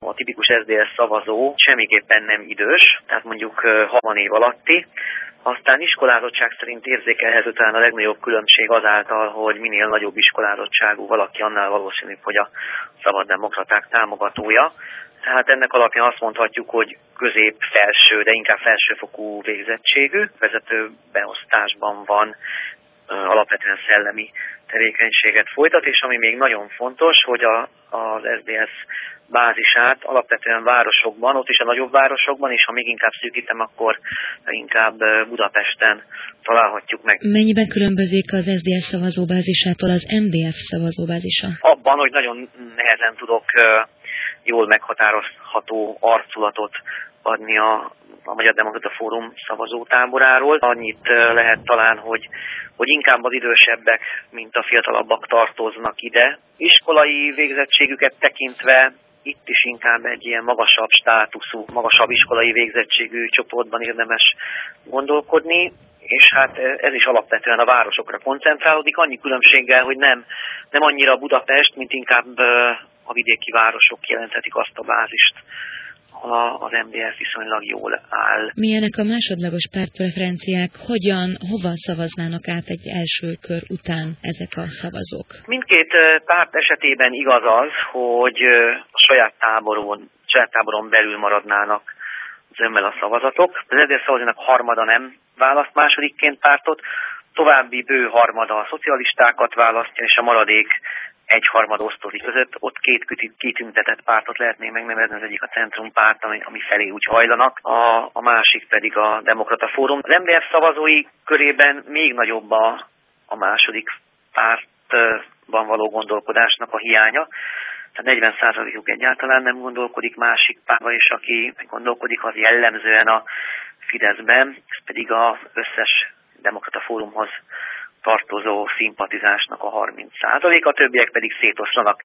A tipikus SZDSZ szavazó semmiképpen nem idős, tehát mondjuk 60 év alatti. Aztán iskolázottság szerint érzékelhető talán a legnagyobb különbség azáltal, hogy minél nagyobb iskolázottságú valaki, annál valószínűbb, hogy a szabaddemokraták támogatója. Tehát ennek alapján azt mondhatjuk, hogy közép-felső, de inkább felsőfokú végzettségű, vezető beosztásban van, alapvetően szellemi tevékenységet folytat, és ami még nagyon fontos, hogy az SZDSZ bázisát alapvetően városokban, ott is a nagyobb városokban, és ha még inkább szűkítem, akkor inkább Budapesten találhatjuk meg. Mennyiben különbözik az SZDSZ szavazóbázisától az MDF szavazóbázisa? Abban, hogy nagyon nehezen tudok jól meghatározható arculatot adni a Magyar Demokrata Fórum szavazótáboráról. Annyit lehet talán, hogy inkább az idősebbek, mint a fiatalabbak tartoznak ide. Iskolai végzettségüket tekintve itt is inkább egy ilyen magasabb státuszú, magasabb iskolai végzettségű csoportban érdemes gondolkodni, és hát ez is alapvetően a városokra koncentrálódik, annyi különbséggel, hogy nem annyira Budapest, mint inkább a vidéki városok jelenthetik azt a bázist, az MDF viszonylag jól áll. Milyenek a másodlagos pártpreferenciák? Hova szavaznának át egy első kör után ezek a szavazók? Mindkét párt esetében igaz az, hogy a saját táboron belül maradnának zömmel a szavazatok. Az SZDSZ szavazónak harmada nem választ másodikként pártot, további bő harmada a szocialistákat választja, és a maradék egyharmad osztódik között, ott két kitüntetett pártot lehetné megnevezni, az egyik a Centrum párt, ami felé úgy hajlanak, a másik pedig a Demokrata Fórum. Az MDF szavazói körében még nagyobb a második pártban való gondolkodásnak a hiánya, tehát 40%-uk egyáltalán nem gondolkodik másik pártba, és aki gondolkodik, az jellemzően a Fideszben, ez pedig az összes Demokrata Fórumhoz tartozó szimpatizásnak a 30%, a többiek pedig szétoszlanak